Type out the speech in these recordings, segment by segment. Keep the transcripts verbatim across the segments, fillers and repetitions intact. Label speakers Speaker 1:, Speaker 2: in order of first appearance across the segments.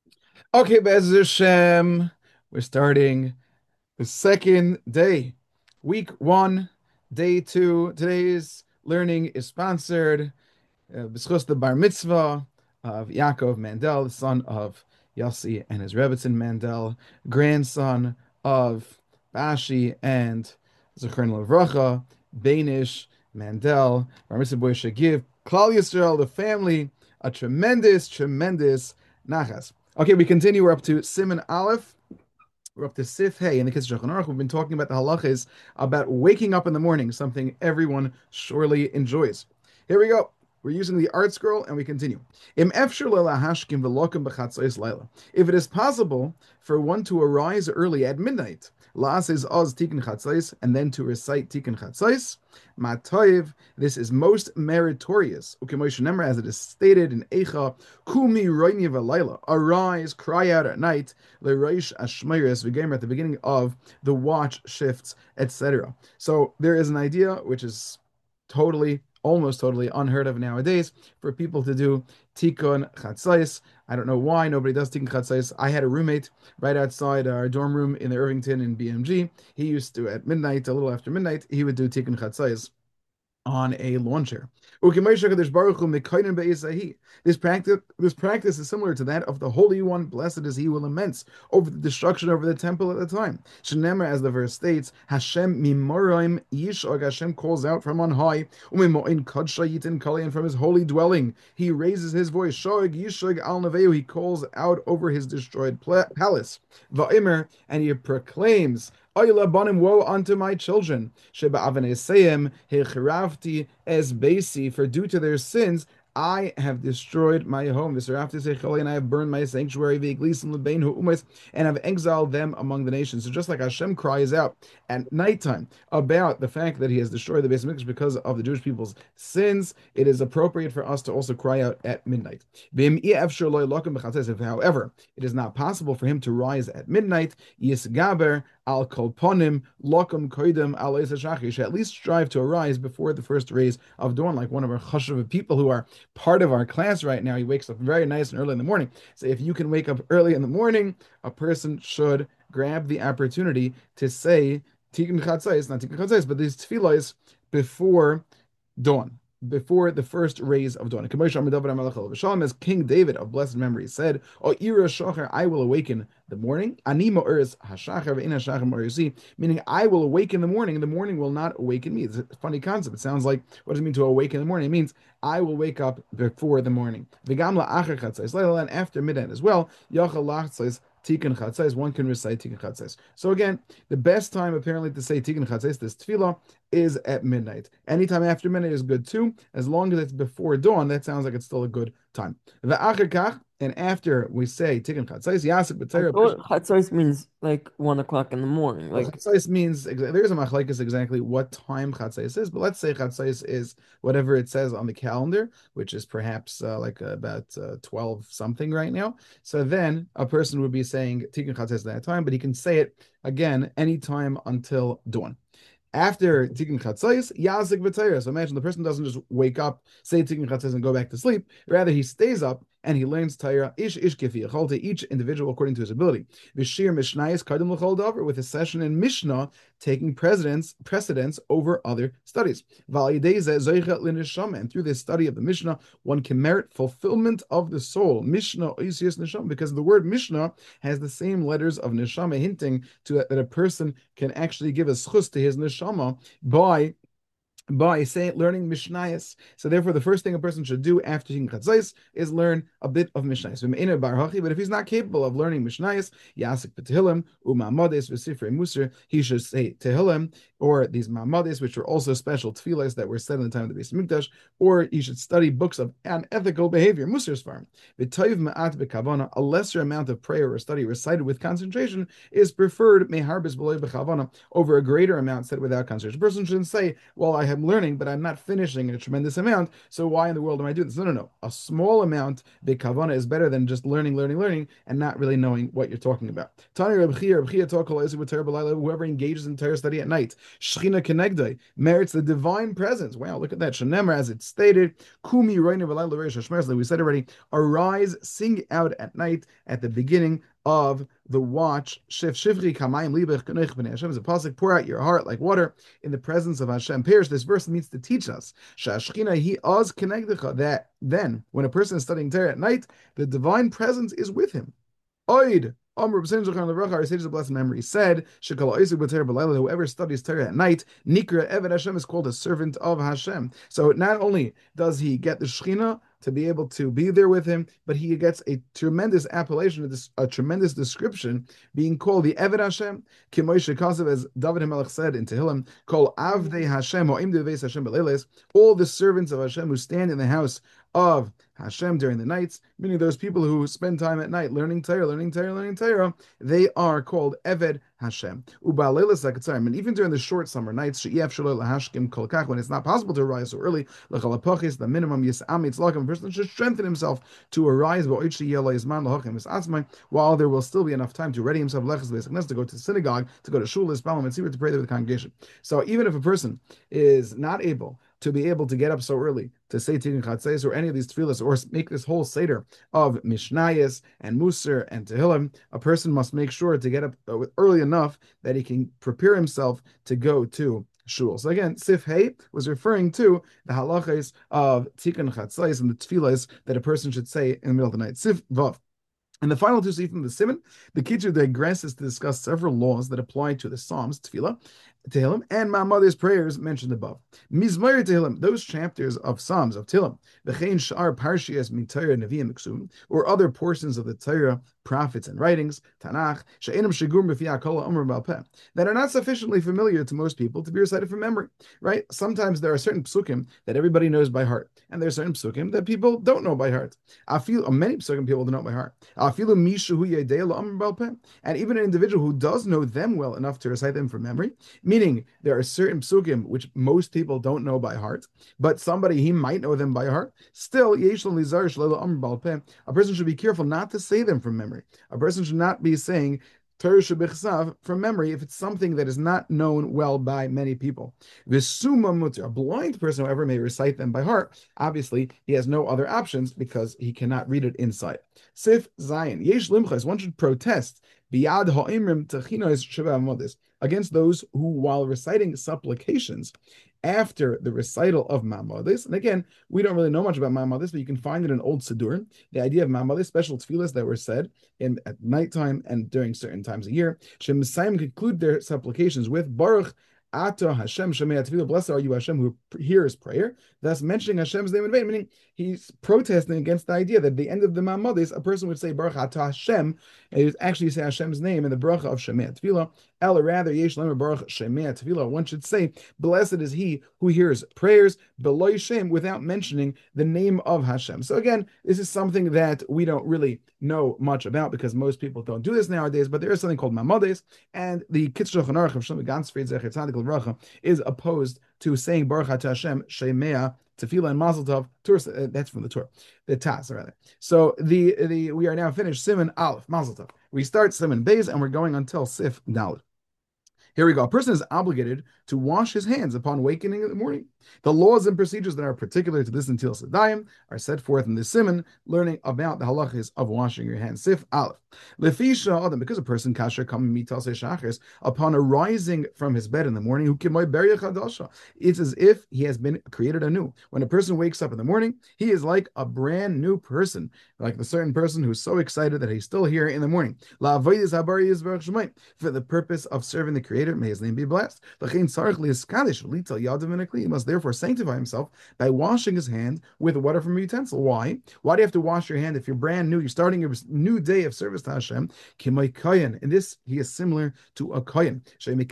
Speaker 1: Okay, Be'ez Hashem, we're starting the second day, week one, day two. Today's learning is sponsored uh, b'schus the bar mitzvah of Yaakov Mandel, the son of Yossi and his Rebbetzin Mandel, grandson of Bashi and Zechron Levracha, Banish Mandel. Bar mitzvah boy should give Klal Yisrael, the family, a tremendous, tremendous nachas. Okay, we continue. We're up to Simon Aleph. We're up to Sif Hey in the Kitzur Shulchan Aruch. We've been talking about the halachas about waking up in the morning, something everyone surely enjoys. Here we go. We're using the art scroll and we continue. Im efshar lelahashkim v'lokim b'chatzos laila. If it is possible for one to arise early at midnight, la'as is oz tikkun chatzos, and then to recite tikkun chatzos, matoiv, this is most meritorious. Ukemosh nemar, as it is stated in Eicha, kumi roini v'laila, arise, cry out at night, lereish ashmeiris v'gemer, at the beginning of the watch shifts, et cetera. So there is an idea which is totally, almost totally unheard of nowadays for people to do tikkun chatzais. I don't know why nobody does tikkun chatzais. I had a roommate right outside our dorm room in the Irvington in B M G. He used to, at midnight, a little after midnight, he would do tikkun chatzais on a lawn chair. This practice, this practice is similar to that of the Holy One, blessed is He who laments over the destruction over the temple at the time. Shenemar, as the verse states, Hashem mimoraim yishog, Hashem calls out from on high, umimoin kodsha yitin kali, and from His holy dwelling He raises His voice. Shog yishog al neveu, He calls out over His destroyed palace. Va'imer, and He proclaims, Oyla banim, woe unto my children. Sheba avaneseim hechiravti es basi, for due to their sins I have destroyed my home. And I have burned my sanctuary, and have exiled them among the nations. So just like Hashem cries out at nighttime about the fact that He has destroyed the Beis Hamikdash because of the Jewish people's sins, it is appropriate for us to also cry out at midnight. If, however, it is not possible for him to rise at midnight, Yisgaber al kolponim lokum koidem al shach, should at least strive to arise before the first rays of dawn, like one of our chashuv people who are part of our class right now. He wakes up very nice and early in the morning. So if you can wake up early in the morning, a person should grab the opportunity to say tikkun chatzais, not tikkun chatzais, but these tefillos before dawn, before the first rays of dawn. As King David of blessed memory said, "O ira shachar, I will awaken the morning. Ani mo'eres hashachar ve'in hashachar mo'eresi," meaning I will awaken the morning, and the morning will not awaken me. It's a funny concept. It sounds like, what does it mean to awaken in the morning? It means I will wake up before the morning. V'gam la'achar chatzais, and after midnight as well. Yachal lachtzais tikkun chatzais, one can recite tikkun chatzais. So again, the best time apparently to say tikkun chatzais, this tefillah, is at midnight. Anytime after midnight is good too, as long as it's before dawn. That sounds like it's still a good time. And after we say tikkun chatzais, yasik
Speaker 2: I
Speaker 1: b'tzera.
Speaker 2: thought chatzos means like one o'clock in the morning.
Speaker 1: Well,
Speaker 2: Like,
Speaker 1: chatzais means, there's a machlekes exactly what time chatzais is, but let's say chatzais is whatever it says on the calendar, which is perhaps uh, like uh, about uh, twelve something right now. So then a person would be saying tikkun chatzais at that time, but he can say it again anytime until dawn. After Tikkun Chatzos, Yazik B'Torah. So imagine the person doesn't just wake up, say Tikkun Chatzos, and go back to sleep. Rather, he stays up and he learns Torah, ish ish kifi to each individual according to his ability. V'shir Mishnayis Kaddim L'chol Davar, with a session in Mishnah taking precedence precedence over other studies. And through this study of the Mishnah, one can merit fulfillment of the soul. Mishnah Oisius Neshama, because the word Mishnah has the same letters of Neshama, hinting to that, that a person can actually give a schus to his Neshama by by saying learning Mishnayos. So therefore, the first thing a person should do after Tikkun Chatzos is learn a bit of Mishnayos. But if he's not capable of learning Mishnayos, Yasik Tehillim, Umamades v'Sifrei Musar, he should say Tehillim, or these Mamades, which are also special tefillahs that were said in the time of the Beis Hamikdash, or he should study books of unethical behavior, Musar's farm. V'Toiv Ma'at B'Kavana, a lesser amount of prayer or study recited with concentration is preferred Meharbis B'Loi B'Kavana over a greater amount said without concentration. A person shouldn't say, well, I have I'm learning, but I'm not finishing a tremendous amount. So why in the world am I doing this? No, no, no. A small amount, big kavana, is better than just learning, learning, learning, and not really knowing what you're talking about. Tani Reb Chia, Reb Chia talk, whoever engages in Torah study at night, Shechina Kenegdai, merits the divine presence. Wow, look at that. Shenemar, as it's stated, Kumi Reiner V'Layla Reish Hashmer, we said already, arise, sing out at night at the beginning of the watch. Shif Shivri Kamayim Libech K'noich B'nei Hashem is a pasuk, pour out your heart like water in the presence of Hashem. Perish, this verse needs to teach us Shashchina Hi Oz Kenegdecha, that then when a person is studying Torah at night, the divine presence is with him. Oid. Our sages of blessed memory said, whoever studies Torah at night, Nikra Eved Hashem, is called a servant of Hashem. So not only does he get the Shechina to be able to be there with him, but he gets a tremendous appellation, a tremendous description, being called the Eved Hashem. Kimoishe Kasav, as David HaMelech said in Tehillim, call Avdei Hashem, or Imdu Veis Hashem Beleles, all the servants of Hashem who stand in the house of Hashem during the nights, meaning those people who spend time at night learning Torah, learning Torah, learning Torah, they are called Eved Hashem. And even during the short summer nights, when it's not possible to arise so early, the minimum a person should strengthen himself to arise while there will still be enough time to ready himself to go to the synagogue, to go to shul, and to pray there with the congregation. So even if a person is not able to be able to get up so early to say Tikkun Chatzos or any of these tefillas, or make this whole seder of Mishnayos and Musar and Tehillim, a person must make sure to get up early enough that he can prepare himself to go to shul. So again, Sif Hey was referring to the halachas of Tikkun Chatzos and the tefillas that a person should say in the middle of the night. Sif Vav. And the final two sifim, the Simon, the Kitzur digresses to discuss several laws that apply to the Psalms, Tefillah, Tehillim, and Ma'amad's prayers mentioned above. Mizmor Tehillim, those chapters of Psalms of Tehillim, V'chein Sha'ar Parshias Min Torah Nevi'im Miksum, or other portions of the Torah, prophets and writings, Tanakh, She'enim Shigum B'fi HaKol Ha'omer Ba'al Peh, that are not sufficiently familiar to most people to be recited from memory, right? Sometimes there are certain psukim that everybody knows by heart, and there are certain psukim that people don't know by heart. I feel many psukim people don't know by heart. And even an individual who does know them well enough to recite them from memory, meaning there are certain psukim which most people don't know by heart, but somebody, he might know them by heart, still, a person should be careful not to say them from memory. A person should not be saying Torah shebichsav from memory if it's something that is not known well by many people. V'suma mutar, a blind person, however, may recite them by heart. Obviously, he has no other options because he cannot read it inside. Sif Zion, yesh limchas, one should protest biyad ha'imrim techinos sheva amodis, against those who, while reciting supplications after the recital of Ma'amadis, and again, we don't really know much about Ma'amadis, but you can find it in old Siddur, the idea of Ma'amadis, special tefillahs that were said in at nighttime and during certain times of year. Shem Messiah conclude their supplications with Baruch Ata Hashem Shemei Tefillah, blessed are you, Hashem, who hears prayer, thus mentioning Hashem's name in vain, meaning he's protesting against the idea that at the end of the Ma'amadis, a person would say Baruch Ata Hashem, and he would actually say Hashem's name in the bracha of Shemei Tefillah. Ella, rather, Yesh Lemer Baruch Shemei Tefillah, one should say, blessed is he who hears prayers, below Shem, without mentioning the name of Hashem. So again, this is something that we don't really know much about because most people don't do this nowadays, but there is something called Ma'amadis, and the Kitzur Shulchan Aruch of Shlomo Ganzfried Zecher Tzadik L'Vracha is opposed to saying Baruch Ata Hashem Shemei Tefillah and Mazel Tov. Uh, that's from the Torah, the Taz rather. So the the we are now finished Siman Aleph Mazel Tov. We start Siman Beis and we're going until Sif Daled. Here we go. A person is obligated to wash his hands upon wakening in the morning. The laws and procedures that are particular to this until Sedayim are set forth in this simon, learning about the halachas of washing your hands. Sif Aleph. Lefisha Adam, because a person kasher coming mitase shachris, upon arising from his bed in the morning, who kimoy beria chadasha, it's as if he has been created anew. When a person wakes up in the morning, he is like a brand new person, like the certain person who's so excited that he's still here in the morning. La avodas habari is for the purpose of serving the Creator. May his name be blessed. He must therefore sanctify himself by washing his hand with water from a utensil. Why? Why do you have to wash your hand if you're brand new? You're starting your new day of service to Hashem. In this, he is similar to a kohen,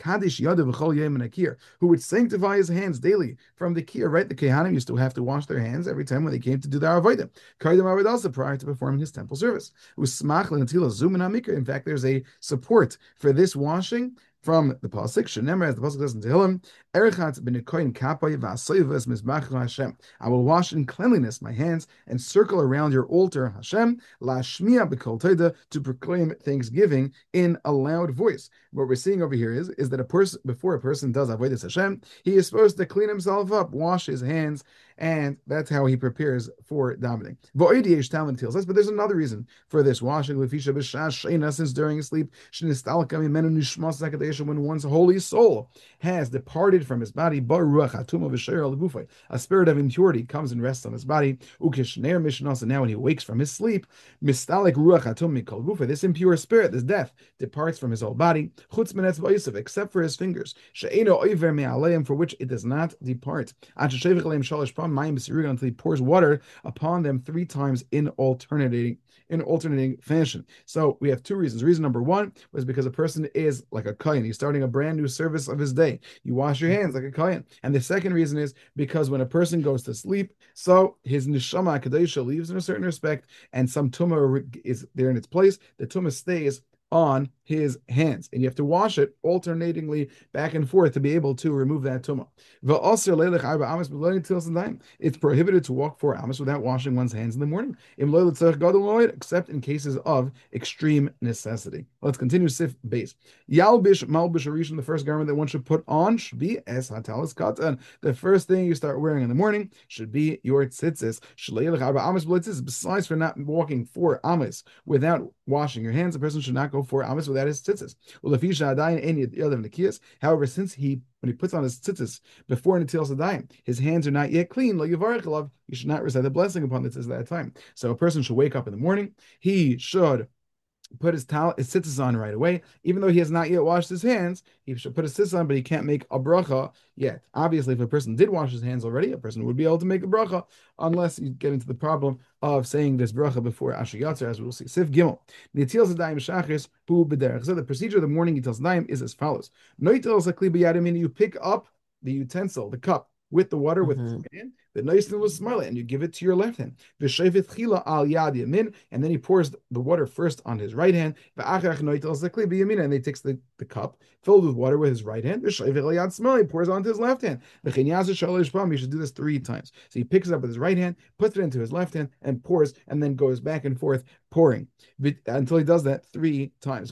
Speaker 1: who would sanctify his hands daily from the kiyah. Right? The kehanim used to have to wash their hands every time when they came to do their avodah. Also prior to performing his temple service. In fact, there's a support for this washing from the pasuk. Shenemar, as the pasuk says in Tehillim, Erchatz b'nikoyin kapay v'asoyvas mizbecha Hashem. I will wash in cleanliness my hands and circle around your altar, Hashem, lashmiya b'kol toda, to proclaim thanksgiving in a loud voice. What we're seeing over here is, is that a person, before a person does avodas Hashem, he is supposed to clean himself up, wash his hands, and that's how he prepares for davening. But there's another reason for this washing. Since during sleep, when one's holy soul has departed from his body, a spirit of impurity comes and rests on his body. And now when he wakes from his sleep, this impure spirit, this death, departs from his whole body, except for his fingers, for which it does not depart, until he pours water upon them three times in alternating in alternating fashion. So we have two reasons. Reason number one was because a person is like a kohen. He's starting a brand new service of his day. You wash your hands like a kohen. And the second reason is because when a person goes to sleep, so his neshama kadesha leaves in a certain respect, and some tumah is there in its place. The tumah stays on his hands, and you have to wash it alternatingly back and forth to be able to remove that tumah. It's prohibited to walk four amos without washing one's hands in the morning, except in cases of extreme necessity. Let's continue sif base. Yalbish malbish arishon, the first garment that one should put on should be es hatalis katan. The first thing you start wearing in the morning should be your tzitzis. Besides for not walking four amos without washing your hands, a person should not go four amos without his tzitzis. However, since he when he puts on his tzitzis before Netilas Yadayim, his hands are not yet clean, you should not recite the blessing upon the tzitzis at that time. So a person should wake up in the morning, he should put his towel, his tzitzis on right away. Even though he has not yet washed his hands, he should put his tzitzis on, but he can't make a bracha yet. Obviously, if a person did wash his hands already, a person would be able to make a bracha, unless you get into the problem of saying this bracha before Asher Yatzer, as we will see. Sif Gimel. Netilas Yadayim shachris hu b'derech. So the procedure of the morning Netilas Yadayim is as follows. Noitel sakli b'yadim, meaning you pick up the utensil, the cup, with the water with mm-hmm. his right hand, the nice thing was smile it, and you give it to your left hand. Al yad yamin, and then he pours the water first on his right hand. And then he takes the, the cup filled with water with his right hand. He pours onto his left hand. He should do this three times. So he picks it up with his right hand, puts it into his left hand, and pours, and then goes back and forth pouring until he does that three times.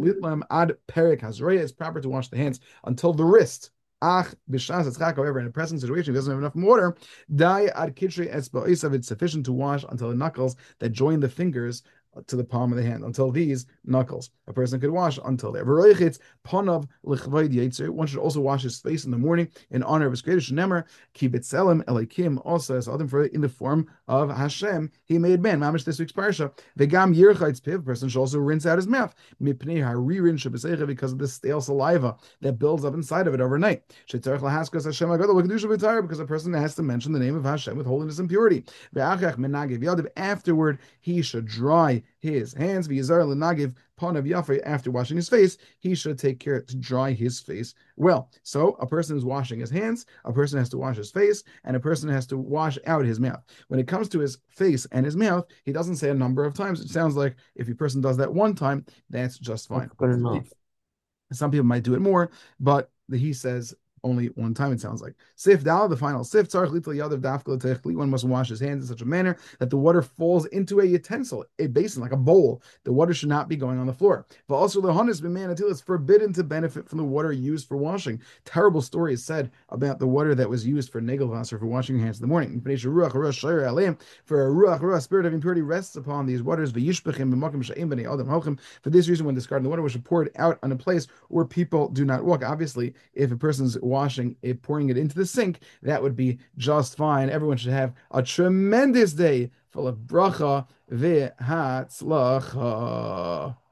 Speaker 1: It's proper to wash the hands until the wrist. Ach, however, in a pressing situation, he doesn't have enough water. Dai ad kitri etzba'osav, it's sufficient to wash until the knuckles that join the fingers to the palm of the hand, until these knuckles. A person could wash until there. One should also wash his face in the morning in honor of his creator. Shenemar kibetzelem elikim, also as Adam for in the form of Hashem he made man. Mamish this week's parsha. Vegam yirchaitz piv. A person should also rinse out his mouth mipnei haririn shebesecha, because of the stale saliva that builds up inside of it overnight. Shetzarich lahaskas Hashem agadol v'kedusha v'tayr, because a person has to mention the name of Hashem with holiness and purity. Ve'achach menagiv yadav. Afterward, he should dry his hands. V'yizar l'nagiv panav yafei. After washing his face, he should take care to dry his face well. So a person is washing his hands, a person has to wash his face, and a person has to wash out his mouth. When it comes to his face and his mouth, he doesn't say a number of times. It sounds like if a person does that one time, that's just fine.
Speaker 2: That's good enough.
Speaker 1: Some people might do it more, but he says only one time, it sounds like. Sif dal, the final sif, one must wash his hands in such a manner that the water falls into a utensil, a basin, like a bowl. The water should not be going on the floor. But also the honis b'manatil, it's forbidden to benefit from the water used for washing. Terrible story is said about the water that was used for negelvasser, for washing your hands in the morning. For a ruach, ruach, spirit of impurity rests upon these waters. For this reason, when discarding the water, we should pour it out on a place where people do not walk. Obviously, if a person's washing it, pouring it into the sink, that would be just fine. Everyone should have a tremendous day full of bracha v'hatzlacha.